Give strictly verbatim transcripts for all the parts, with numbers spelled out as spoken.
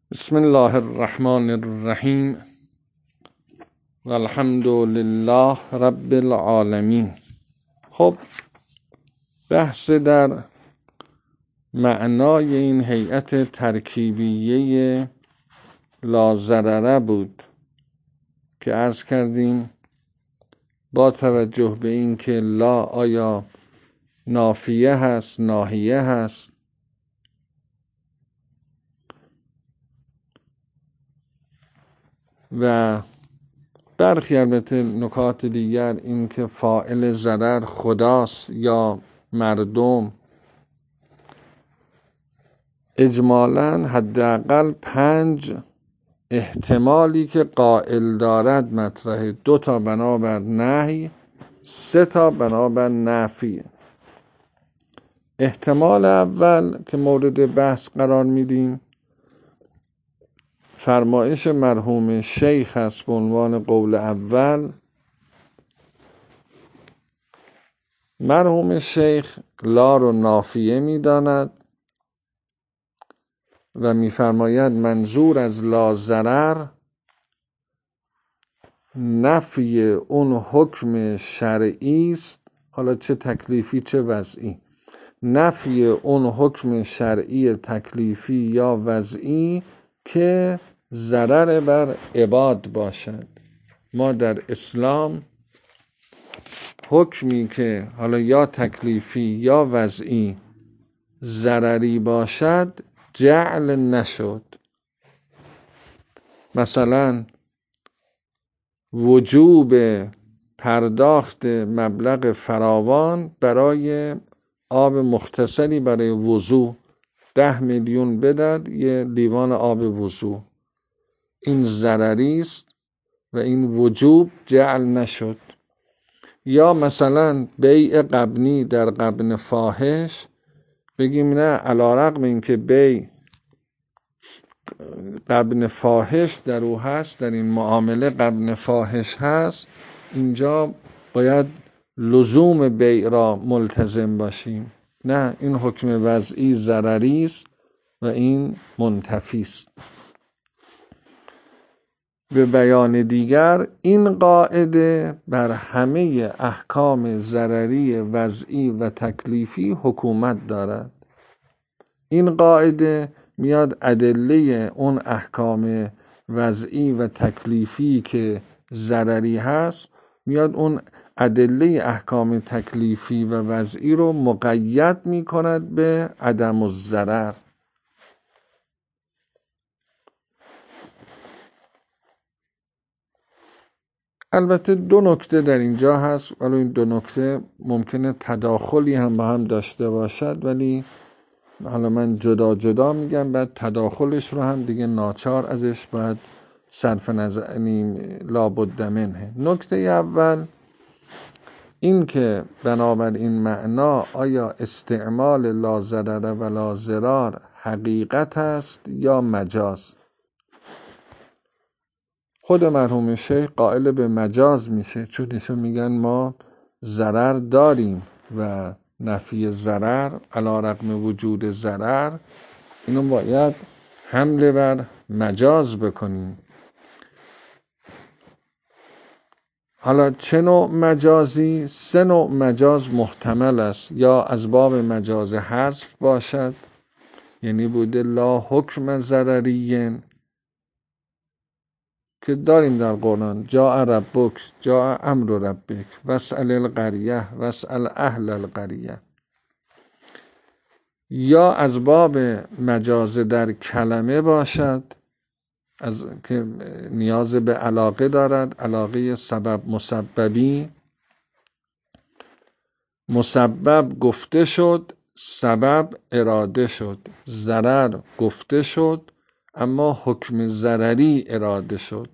بسم الله الرحمن الرحیم و الحمد لله رب العالمین. خب بحث در معنای این هیئت ترکیبیه لا ضرره بود که عرض کردیم با توجه به این که لا آیا نافیه هست ناهیه هست، و برخی البته نکات دیگر این که فاعل ضرر خداست یا مردم، اجمالاً حداقل پنج احتمالی که قائل دارد مطرحه. دو تا بنابر نهی، سه تا بنابر نفی. احتمال اول که مورد بحث قرار میدیم فرمایش مرحوم شیخ است به عنوان قول اول. مرحوم شیخ لا رو نافیه میداند و میفرماید منظور از لا ضرر نفی اون حکم شرعی است، حالا چه تکلیفی چه وضعی، نفی اون حکم شرعی تکلیفی یا وضعی که ضرر بر عباد باشد. ما در اسلام حکمی که حالا یا تکلیفی یا وضعی ضرری باشد جعل نشد. مثلا وجوب پرداخت مبلغ فراوان برای آب مختصری برای وضو، ده میلیون بدن یه لیوان آب وضو، این ضرری است و این وجوب جعل نشد. یا مثلا بیع غبنی در غبن فاحش، بگیم نه علی رغم این که بیع غبن فاحش در او هست، در این معامله غبن فاحش هست، اینجا باید لزوم بیع را ملتزم باشیم. نه، این حکم وضعی ضرری است و این منتفی است. به بیان دیگر این قاعده بر همه احکام ضرری وضعی و تکلیفی حکومت دارد. این قاعده میاد ادله اون احکام وضعی و تکلیفی که ضرری هست، میاد اون ادله احکام تکلیفی و وضعی رو مقید میکند به عدم الضرر. البته دو نکته در اینجا هست، ولی این دو نکته ممکنه تداخلی هم با هم داشته باشد، ولی حالا من جدا جدا میگم، بعد تداخلش رو هم دیگه ناچار ازش باید صرف نظر لابد منه. نکته اول این که بنابر این معنا آیا استعمال لا ضرر و لا ضرار حقیقت است یا مجاز؟ خود مرحوم شیخ قائل به مجاز میشه، چون ایشون میگن ما ضرر داریم و نفی ضرر علی رغم وجود ضرر اینو باید حمله بر مجاز بکنیم. حالا چه نوع مجازی؟ سه نوع مجاز محتمل است. یا از باب مجاز حذف باشد، یعنی بوده لا حکم ضرریین که داریم در قرآن، جاء ربک، جاء امر ربک، واسأل القریه واسأل اهل القریه. یا از باب مجاز در کلمه باشد، از که نیاز به علاقه دارد، علاقه سبب مسببی، مسبب گفته شد سبب اراده شد، ضرر گفته شد اما حکم ضرری اراده شد.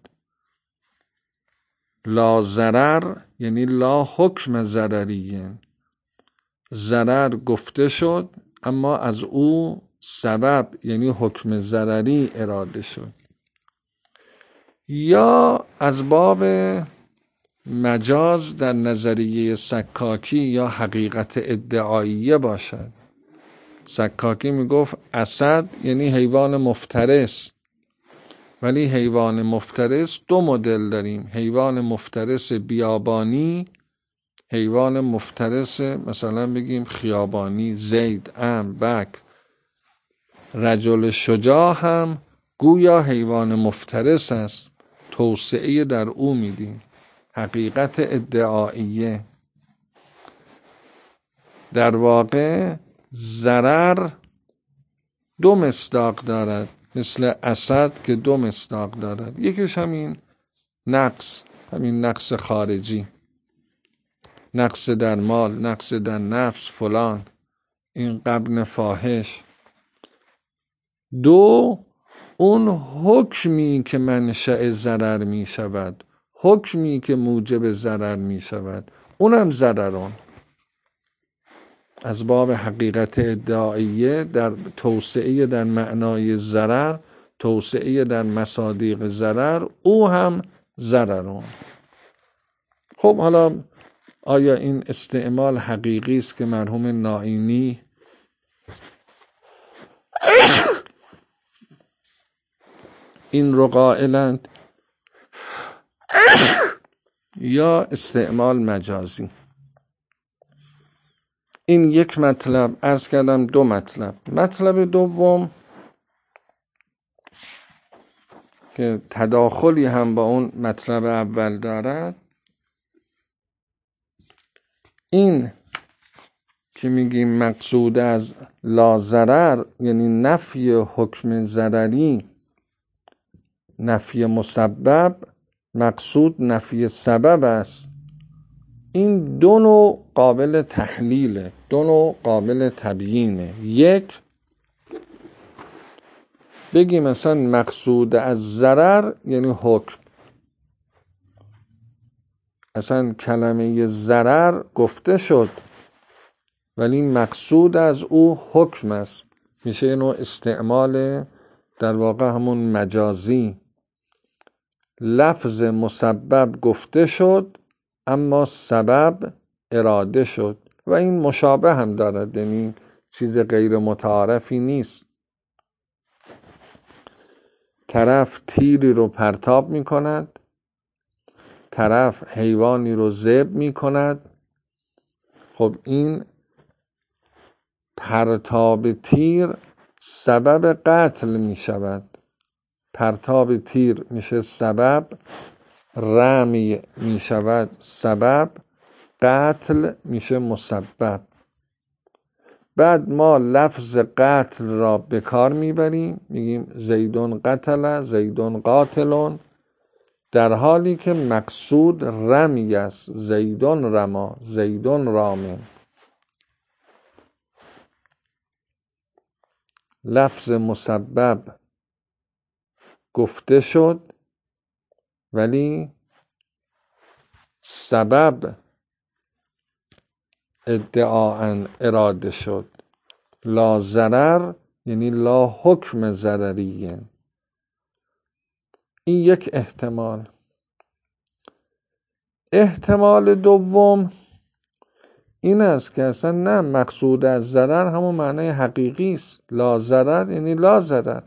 لا ضرر یعنی لا حکم ضرریه، ضرر گفته شد اما از او سبب یعنی حکم ضرری اراده شد. یا از باب مجاز در نظریه سکاکی یا حقیقت ادعاییه باشد. سکاکی میگفت اسد یعنی حیوان مفترس، ولی حیوان مفترس دو مدل داریم، حیوان مفترس بیابانی، حیوان مفترس مثلا بگیم خیابانی. زید، عمرو، بکر، رجل شجاع هم گویا حیوان مفترس است، توسعه در او میدیم. حقیقت ادعاییه. در واقع ضرر دو مصداق دارد، مثل اسد که دو مصداق دارد. یکیش همین نقص، همین نقص خارجی، نقص در مال، نقص در نفس فلان، این غبن فاحش. دو، اون حکمی که منشأ ضرر می شود، حکمی که موجب ضرر می شود، اونم ضررون. از باب حقیقت ادعاییه در توسعه در معنای ضرر، توسعه در مصادیق ضرر، او هم ضررون. خب حالا آیا این استعمال حقیقی است که مرحوم نائینی این رو قائلند یا استعمال مجازی؟ این یک مطلب. عرض کردم دو مطلب. مطلب دوم که تداخلی هم با اون مطلب اول دارد، این که میگیم مقصود از لا ضرر یعنی نفی حکم ضرری، نفی مسبب، مقصود نفی سبب است. این دو نوع قابل تحلیله، دو نوع قابل تبیینه. یک، بگی مثلا مقصود از ضرر یعنی حکم، اصلا کلمه ضرر گفته شد ولی مقصود از او حکم است، میشه یه نوع استعمال در واقع همون مجازی. لفظ مسبب گفته شد اما سبب اراده شد و این مشابه هم دارد، یعنی چیز غیر متعارفی نیست. طرف تیری رو پرتاب می کند، طرف حیوانی رو ذبح می کند. خب این پرتاب تیر سبب قتل می شود، پرتاب تیر میشه سبب، رمی می شود سبب، قتل میشه مسبب. بعد ما لفظ قتل را به کار میبریم، میگیم زیدون قتل، زیدون قاتلون، در حالی که مقصود رمی است، زیدون رما، زیدون رامه. لفظ مسبب گفته شد ولی سبب ادعاءً اراده شد. لا ضرر یعنی لا حکم ضرریه. این یک احتمال. احتمال دوم این است که اصلا نه، مقصود از ضرر همون معنای حقیقی است. لا ضرر یعنی لا ضرر،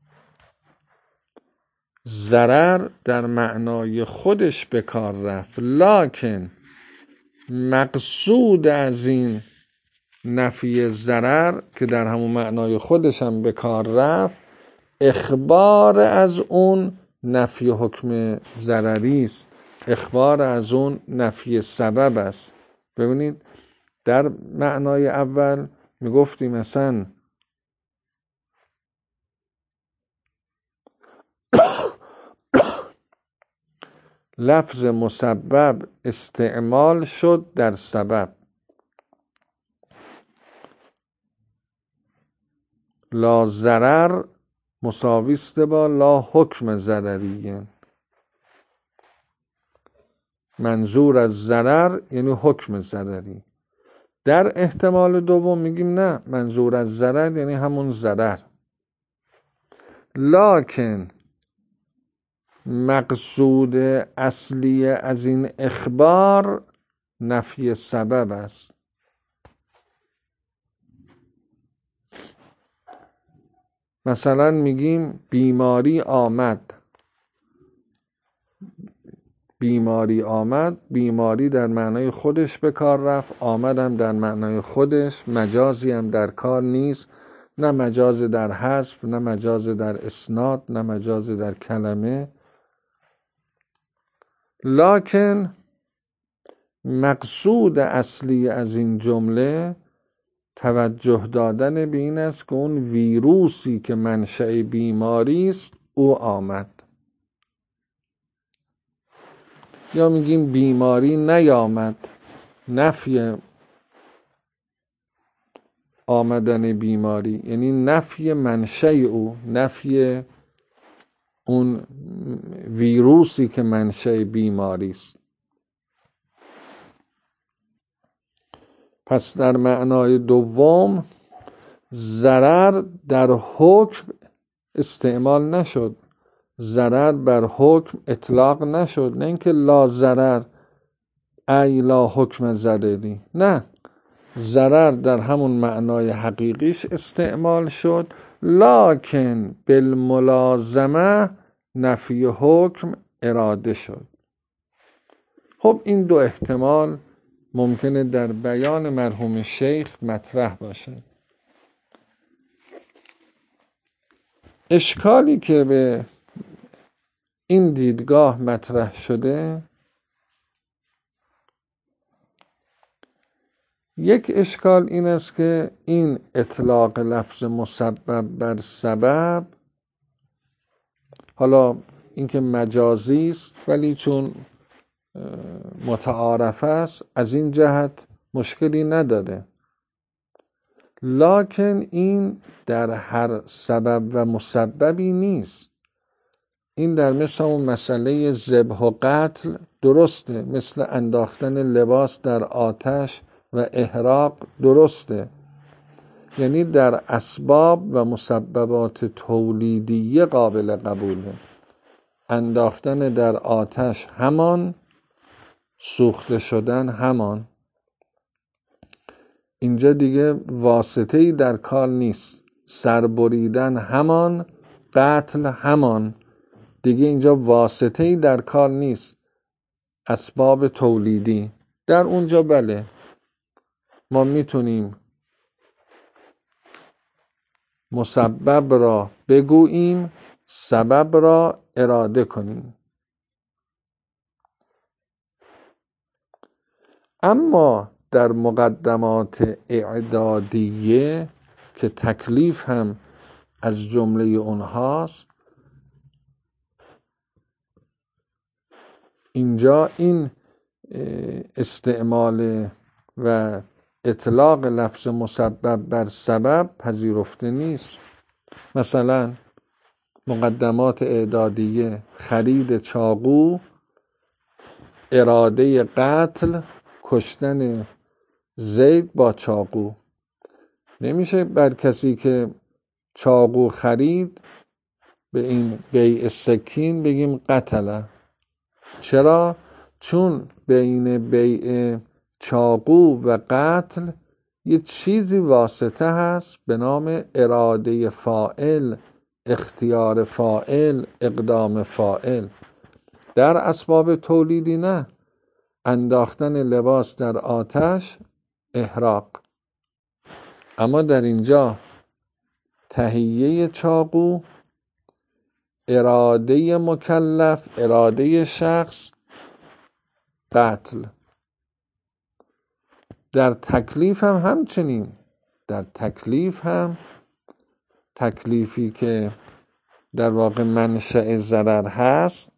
ضرر در معنای خودش به کار رفت، لکن مقصود از این نفی ضرر که در همون معنای خودش هم به کار رفت، اخبار از اون نفی حکم ضرری است، اخبار از اون نفی سبب است. ببینید در معنای اول میگفتیم مثلا لفظ مسبب استعمال شد در سبب، لا ضرر مساویست با لا حکم ضرریه. منظور از ضرر یعنی حکم ضرری. در احتمال دوم میگیم نه، منظور از ضرر یعنی همون ضرر، لکن مقصود اصلی از این اخبار نفی سبب است. مثلا میگیم بیماری آمد، بیماری آمد، بیماری در معنای خودش به کار رفت، آمدم در معنای خودش، مجازی هم در کار نیست، نه مجاز در حذف، نه مجاز در اسناد، نه مجاز در کلمه. لکن مقصود اصلی از این جمله توجه دادن به این است که اون ویروسی که منشأ بیماری است او آمد. یا میگیم بیماری نیامد، نفی آمدن بیماری یعنی نفی منشأ او، نفی اون ویروسی که منشأ بیماری است. پس در معنای دوم ضرر در حکم استعمال نشد، ضرر بر حکم اطلاق نشد، نه اینکه لا ضرر ای لا حکم ضرری، نه، ضرر در همون معنای حقیقیش استعمال شد، لکن بالملازمه نفی حکم اراده شد. خب این دو احتمال ممکنه در بیان مرحوم شیخ مطرح باشه. اشکالی که به این دیدگاه مطرح شده، یک اشکال این است که این اطلاق لفظ مسبب بر سبب، حالا اینکه مجازی است ولی چون متعارف است از این جهت مشکلی نداره، لکن این در هر سبب و مسببی نیست. این در مثل اون مسئله ذبح و قتل درسته، مثل انداختن لباس در آتش و احراق درسته، یعنی در اسباب و مسببات تولیدیه قابل قبوله. انداختن در آتش همان، سوخته شدن همان. اینجا دیگه واسطه‌ای در کار نیست، سربریدن همان، قتل همان، دیگه اینجا واسطه‌ای در کار نیست، اسباب تولیدی. در اونجا بله ما میتونیم مسبب را بگوییم، سبب را اراده کنیم. اما در مقدمات اعدادیه که تکلیف هم از جمله اونهاست، اینجا این استعمال و اطلاق لفظ مسبب بر سبب پذیرفته نیست. مثلا مقدمات اعدادیه، خرید چاقو، اراده قتل، کشتن زید با چاقو. نمیشه بر کسی که چاقو خرید به این بیع سکین بگیم قتله. چرا؟ چون بین بیع چاقو و قتل یه چیزی واسطه هست به نام اراده فاعل، اختیار فاعل، اقدام فاعل. در اسباب تولیدی نه، انداختن لباس در آتش، احراق. اما در اینجا تهیه چاقو، اراده مکلف، اراده شخص، قتل. در تکلیف هم همچنین، در تکلیف هم تکلیفی که در واقع منشأ ضرر هست،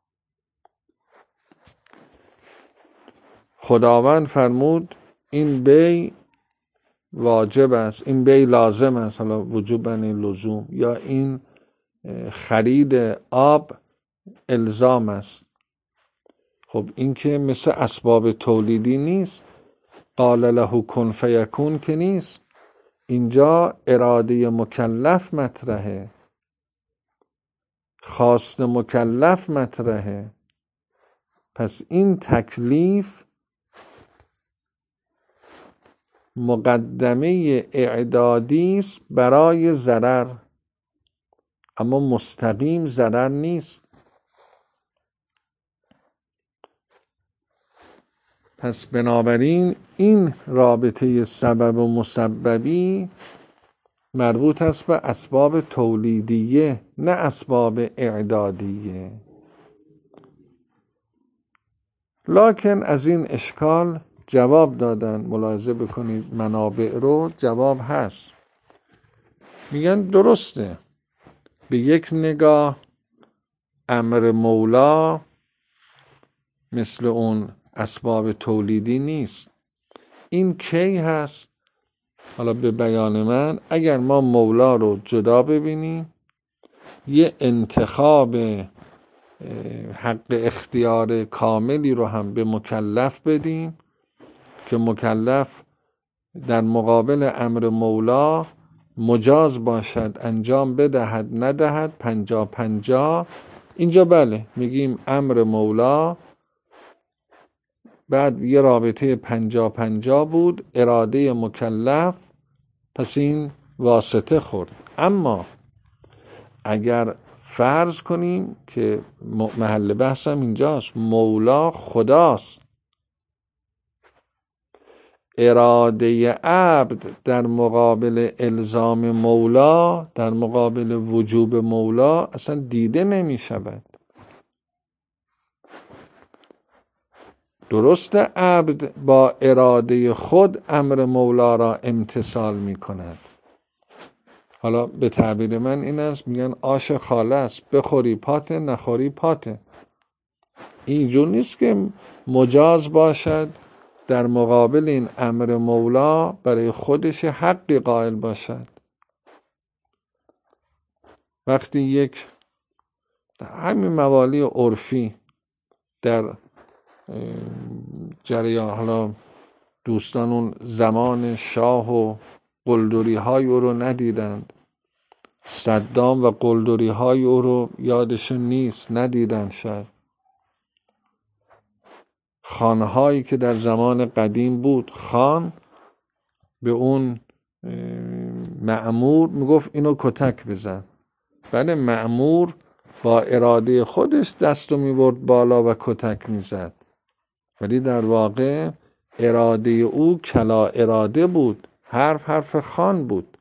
خداوند فرمود این بی واجب است، این بی لازم است، حالا وجوباً لزوم، یا این خرید آب الزام است. خب این که مثل اسباب تولیدی نیست، قال له کن فیکون که نیست. اینجا اراده مکلف مطرحه، خواست مکلف مطرحه. پس این تکلیف مقدمه اعدادی است برای ضرر، اما مستقیم ضرر نیست. پس بنابراین این رابطه سبب و مسببی مربوط است به اسباب تولیدیه نه اسباب اعدادیه. لکن از این اشکال جواب دادن. ملاحظه بکنید منابع رو جواب هست. میگن درسته به یک نگاه امر مولا مثل اون اسباب تولیدی نیست. این کی هست؟ حالا به بیان من، اگر ما مولا رو جدا ببینیم، یه انتخاب حق اختیار کاملی رو هم به مکلف بدیم که مکلف در مقابل امر مولا مجاز باشد انجام بدهد ندهد، پنجا پنجا. اینجا بله میگیم امر مولا، بعد یه رابطه پنجا پنجا بود، اراده مکلف، پس این واسطه خورد. اما اگر فرض کنیم که محل بحثم اینجاست، مولا خداست، اراده عبد در مقابل الزام مولا، در مقابل وجوب مولا اصلا دیده نمی شود. درست عبد با اراده خود امر مولا را امتثال می کند. حالا به تعبیر من این است، میگن آش خاله است، بخوری پاته نخوری پاته. اینجور نیست که مجاز باشد در مقابل این امر مولا برای خودش حقی قائل باشد. وقتی یک همین موالی عرفی در جریان، حالا دوستان اون زمان شاه و قلدری های او رو ندیدند، صدام و قلدری های او رو یادشون نیست، ندیدن شاید. خانهایی که در زمان قدیم بود، خان به اون مأمور میگفت اینو کتک بزن. بله مأمور با اراده خودش دستو میبرد بالا و کتک میزد، ولی در واقع اراده او کلا اراده بود، حرف حرف خان بود.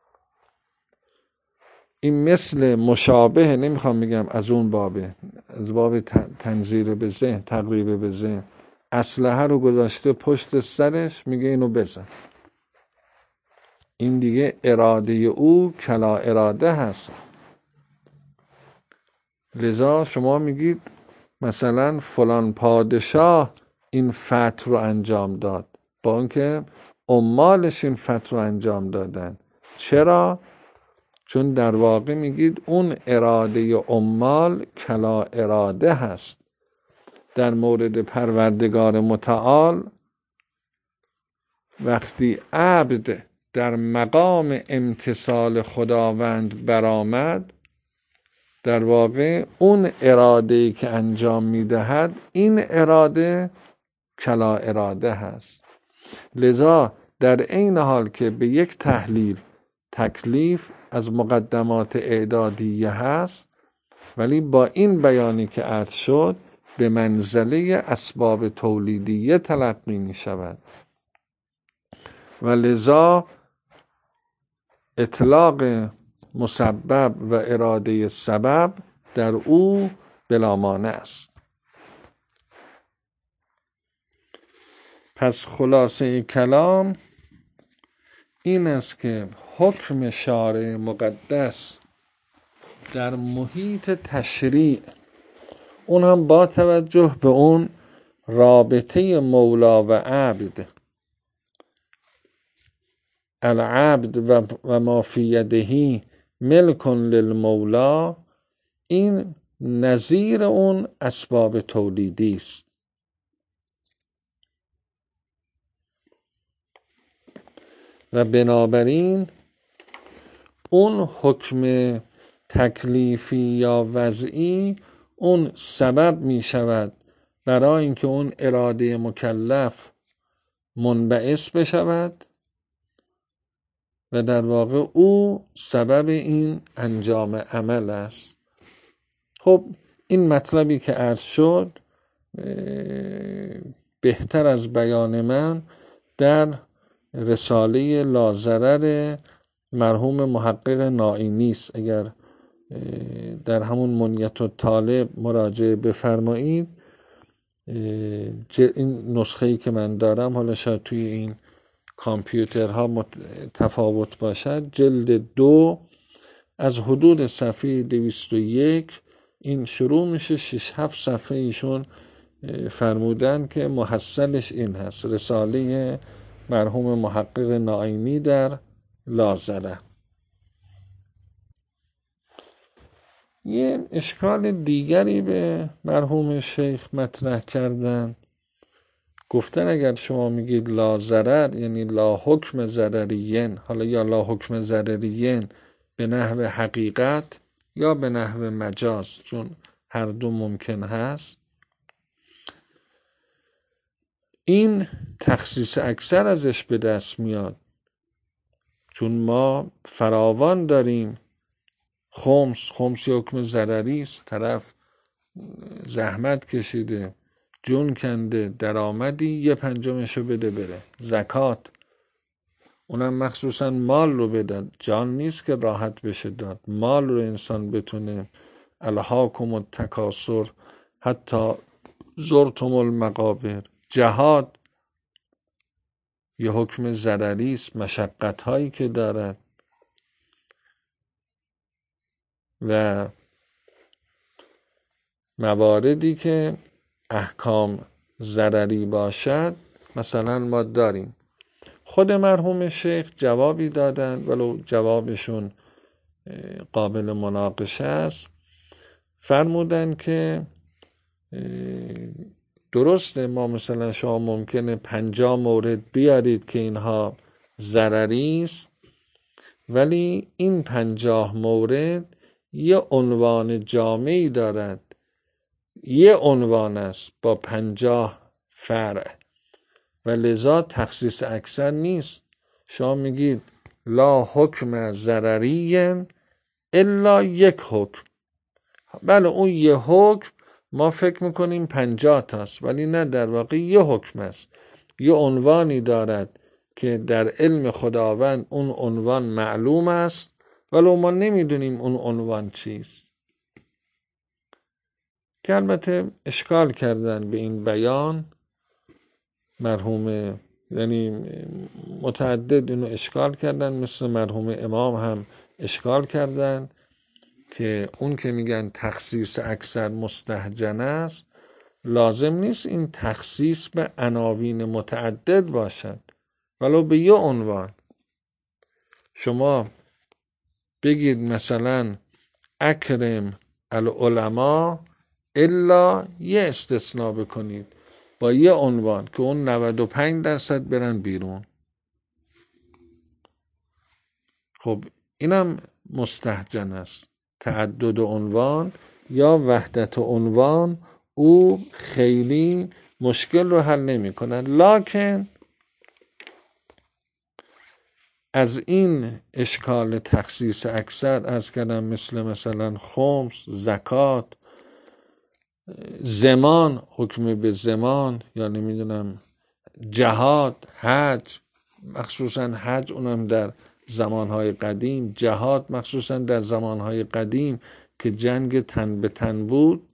این مثل مشابه، نمیخوام بگم از اون بابه، از باب تنظیر به ذهن، تقریب به ذهن، اسلحه رو گذاشته پشت سرش میگه اینو بزن. این دیگه اراده او کلا اراده هست. لذا شما میگید مثلا فلان پادشاه این فتح رو انجام داد، با اینکه عمالش این فتح رو انجام دادن. چرا؟ چون در واقع میگید اون اراده عمال کلا اراده هست. در مورد پروردگار متعال وقتی عبد در مقام امتثال خداوند برآمد، در واقع اون اراده‌ای که انجام میدهد این اراده کلا اراده هست. لذا در عین حال که به یک تحلیل تکلیف از مقدمات اعدادیه هست، ولی با این بیانی که عرض شد به منزله اسباب تولیدیه تلقی می شود و لذا اطلاق مسبب و اراده سبب در او بلا مانع است. پس خلاصه کلام این است که حکم شارع مقدس در محیط تشریع، اون هم با توجه به اون رابطه مولا و عبد، العبد و ما فی یده ملک للمولا، این نظیر اون اسباب تولیدی است. و بنابراین اون حکم تکلیفی یا وضعی اون سبب می شود برای اینکه اون اراده مکلف منبعث بشود و در واقع او سبب این انجام عمل است. خب این مطلبی که عرض شد بهتر از بیان من در رساله لاضرر مرحوم محقق نائینی است. اگر در همون منیت الطالب مراجعه بفرمایید، این نسخه‌ای که من دارم، حالا شاید توی این کامپیوترها تفاوت باشد، جلد دو از حدود صفحه دویست و یک این شروع میشه. شش هفت صفحه ایشون فرمودن که محصلش این هست: رساله مرحوم محقق نائینی در لاضرر. یه اشکال دیگری به مرحوم شیخ مطرح کردن، گفتن اگر شما میگید لاضرر یعنی لا حکم ضرریین، حالا یا لا حکم ضرریین به نحو حقیقت یا به نحو مجاز، چون هر دو ممکن هست، این تخصیص اکثر ازش به دست میاد. چون ما فراوان داریم خمس، خمس حکم ضرری است، طرف زحمت کشیده، جون کنده، درآمدی یه پنجمشو بده بره. زکات، اونم مخصوصا مال رو بده، جان نیست که راحت بشه داد، مال رو انسان بتونه. الهاکم التکاثر حتی زرتم المقابر. جهاد یه حکم ضرری است، مشقت هایی که دارد و مواردی که احکام ضرری باشد مثلا ما داریم. خود مرحوم شیخ جوابی دادن، ولو جوابشون قابل مناقشه است. فرمودن که درسته ما مثلا شما ممکنه پنجاه مورد بیارید که اینها ضرری است، ولی این پنجاه مورد یه عنوان جامعی دارد، یه عنوان است با پنجاه فرع و لذا تخصیص اکثر نیست. شما میگید لا حکم ضرری الا یک حکم، بله اون یه حکم ما فکر میکنیم پنجاه تاست، ولی نه، در واقع یه حکم است، یه عنوانی دارد که در علم خداوند اون عنوان معلوم است، ولی ما نمیدونیم اون عنوان چیست. که البته اشکال کردن به این بیان مرحوم، یعنی متعدد اینو اشکال کردن، مثل مرحوم امام هم اشکال کردن که اون که میگن تخصیص اکثر مستهجن است، لازم نیست این تخصیص به عناوین متعدد باشد، ولو به یه عنوان. شما بگید مثلا اکرم العلماء الا یه استثناء بکنید با یه عنوان که اون نود و پنج درصد برن بیرون. خب اینم مستهجن است. تعدد عنوان یا وحدت عنوان او خیلی مشکل رو حل نمی کنن. لکن از این اشکال تخصیص اکثر از کردم، مثل مثلا خمس، زکات، زمان، حکم به زمان، یا نمیدونم جهاد، حج، مخصوصا حج اونم در زمانهای قدیم، جهاد مخصوصا در زمانهای قدیم که جنگ تن به تن بود،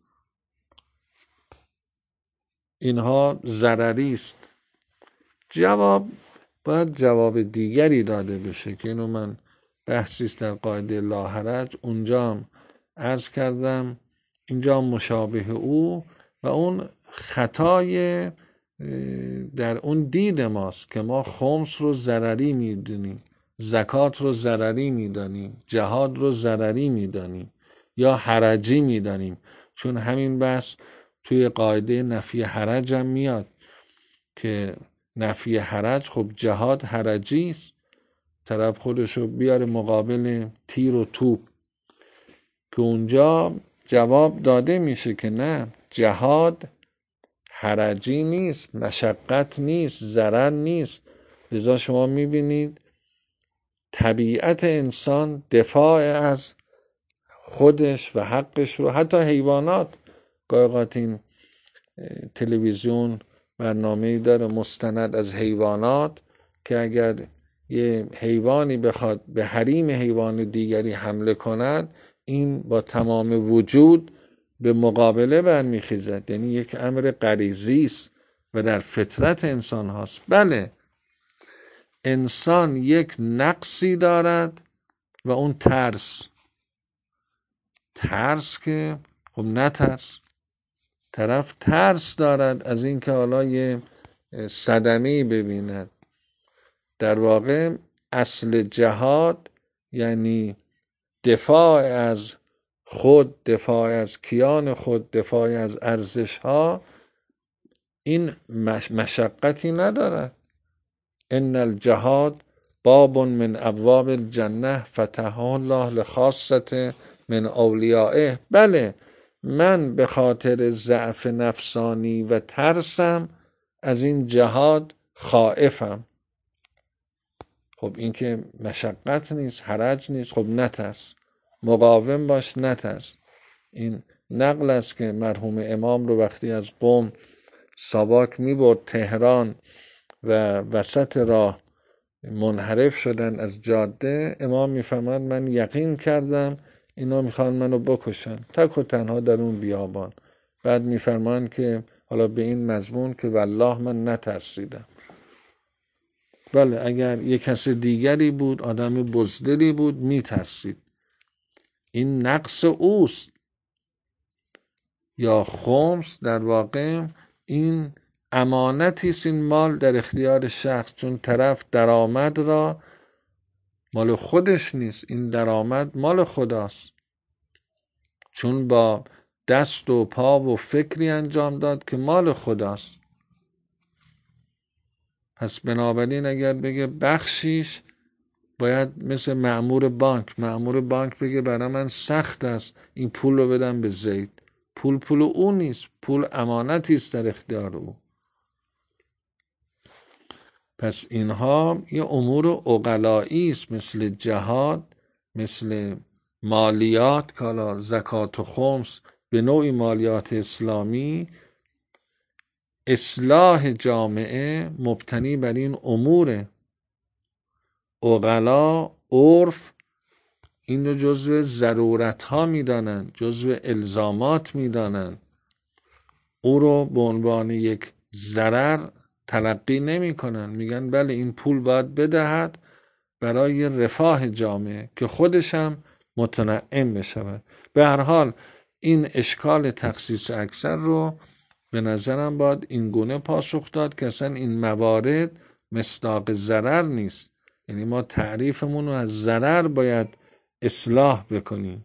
اینها ضرری است. جواب باید جواب دیگری داده بشه که اینو من بحثیست در قاعده لا حرج، اونجا هم عرض کردم، اینجا مشابه او و اون خطای در اون دید ماست که ما خمس رو ضرری میدونیم، زکات رو ضرری میدانیم، جهاد رو ضرری میدانیم یا حرجی میدانیم. چون همین بحث توی قاعده نفی حرج هم میاد که نفی حرج، خب جهاد حرجی است، طرف خودشو بیاره مقابل تیر و توپ، که اونجا جواب داده میشه که نه، جهاد حرجی نیست، مشقت نیست، ضرر نیست. لذا شما میبینید طبیعت انسان دفاع از خودش و حقش رو، حتی حیوانات، گاهی این تلویزیون برنامه‌ای داره مستند از حیوانات که اگر یه حیوانی بخواد به حریم حیوان دیگری حمله کند، این با تمام وجود به مقابله برمیخیزد. یعنی یک امر غریزی است و در فطرت انسان هاست. بله، انسان یک نقصی دارد و اون ترس. ترس که خب نترس، طرف ترس دارد از اینکه حالا یه صدمه‌ای ببیند. در واقع اصل جهاد یعنی دفاع از خود، دفاع از کیان خود، دفاع از ارزش ها. این مشقتی ندارد. ان الجهاد باب من ابواب الجنه فتحه الله لخاصه من اولیائه. بله، من به خاطر ضعف نفسانی و ترسم از این جهاد خائفم. خب این که مشقت نیست، حرج نیست. خب نترس، مقاوم باش، نترس. این نقل است که مرحوم امام رو وقتی از قم ساواک می برد تهران و وسط راه منحرف شدن از جاده، امام میفرماد من یقین کردم اینا میخوان منو بکشن، تک و تنها در اون بیابان. بعد میفرمان که حالا به این مضمون که والله من نترسیدم. بله، اگر یک کس دیگری بود، آدم بزدلی بود، میترسید. این نقص اوست. یا خمس در واقع این امانتی است، این مال در اختیار شخص، چون طرف درآمد را مال خودش نیست، این درآمد مال خداست، چون با دست و پا و فکری انجام داد که مال خداست. پس بنابراین اگر بگه بخشیش، باید مثل مأمور بانک مأمور بانک بگه برای من سخت است این پول رو بدم به زید. پول پول او نیست، پول امانتی است در اختیار او. پس اینها یه امور عقلایی است، مثل جهاد، مثل مالیات، کالا زکات و خمس به نوعی مالیات اسلامی. اصلاح جامعه مبتنی بر این امور. عقلا، عرف این رو جزو ضرورت ها میدانند، جزو الزامات میدانند. او رو به عنوان یک ضرر تلقی نمی کنن. میگن بله این پول باید بدهد برای رفاه جامعه که خودش هم متنعم بشود. به هر حال این اشکال تخصیص اکثر رو به نظرم باید این گونه پاسخ داد که اصلا این موارد مصداق ضرر نیست. یعنی ما تعریفمون رو از ضرر باید اصلاح بکنیم.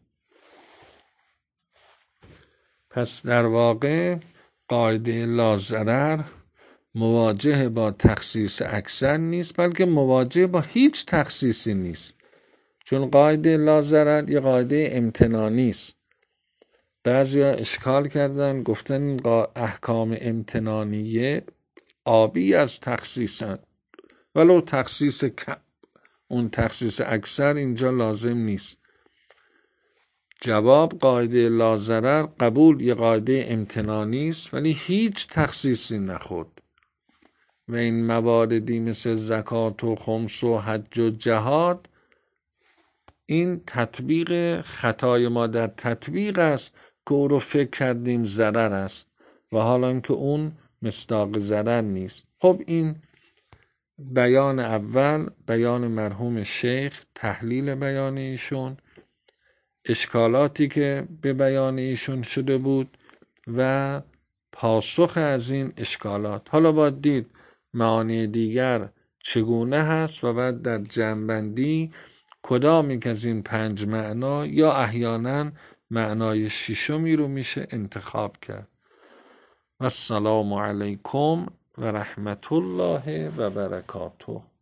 پس در واقع قاعده لا ضرر مواجه با تخصیص اکثر نیست، بلکه مواجه با هیچ تخصیصی نیست. چون قاعده لا ضرر یه قاعده امتنانی است. بعضیا اشکال کردن، گفتن این احکام امتنانیه آبی از تخصیصن، ولو تخصیص کم. اون تخصیص اکثر اینجا لازم نیست. جواب قاعده لا ضرر قبول یه قاعده امتنانی است، ولی هیچ تخصیصی نخورد. و این مواردی مثل زکات و خمس و حج و جهاد، این تطبیق خطای ما در تطبیق است که او رو فکر کردیم ضرر است و حالا که اون مصداق ضرر نیست. خب این بیان اول، بیان مرحوم شیخ، تحلیل بیان ایشون، اشکالاتی که به بیان ایشون شده بود و پاسخ از این اشکالات. حالا باید دید معانی دیگر چگونه هست و بعد در جمع‌بندی کدامی که از این پنج معنا یا احیانا معنای ششمی رو میشه انتخاب کرد. و السلام علیکم و رحمت الله و برکاته.